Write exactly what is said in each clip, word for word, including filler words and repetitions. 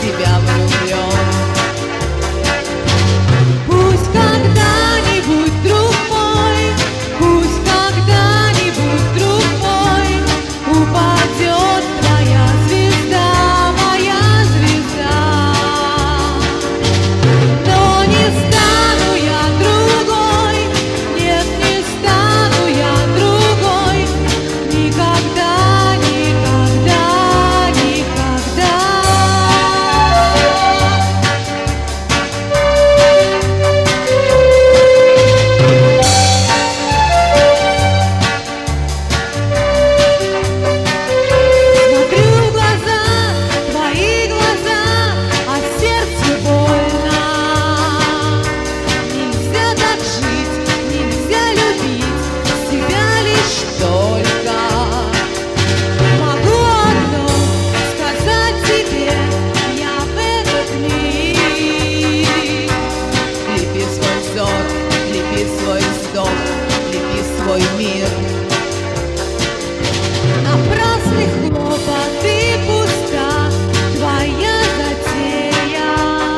себя влюблен. Пусть когда-нибудь, друг мой, пусть когда-нибудь, друг мой, упадет твоя звезда, моя звезда. Но не стану я другой, нет, не стану я другой, никогда, никогда, никогда. Смотрю в глаза, твои глаза, а сердцу больно. Нельзя так жить, нельзя любить себя лишь только. Могу одно сказать тебе, я в этот миг. Лепи свой взор, лепи свой вздох, лепи свой мир. Напрасны хлопоты, пуста твоя затея.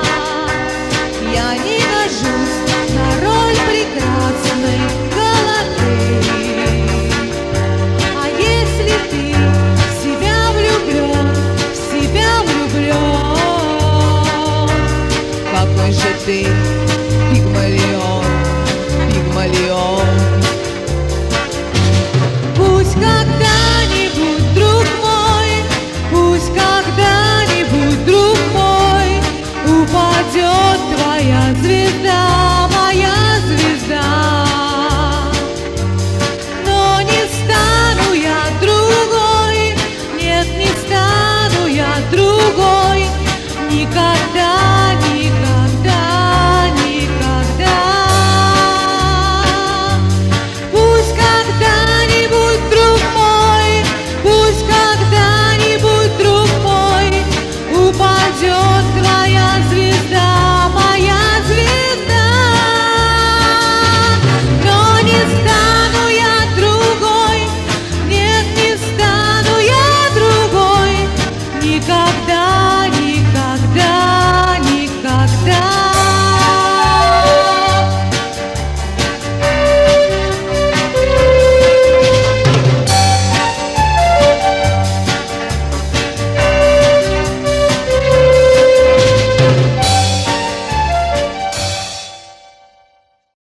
Я не гожусь на роль прекрасной Галатеи. А если ты в себя влюблен, в себя влюблен, какой же ты пигмалион, пигмалион. Пусть когда-нибудь, друг мой, пусть когда-нибудь, друг мой, упадет твоя звезда, моя звезда. Но не стану я другой, нет, не стану я другой, никогда, никогда, никогда. Пусть когда-нибудь, друг мой, пусть когда-нибудь, друг мой, упадет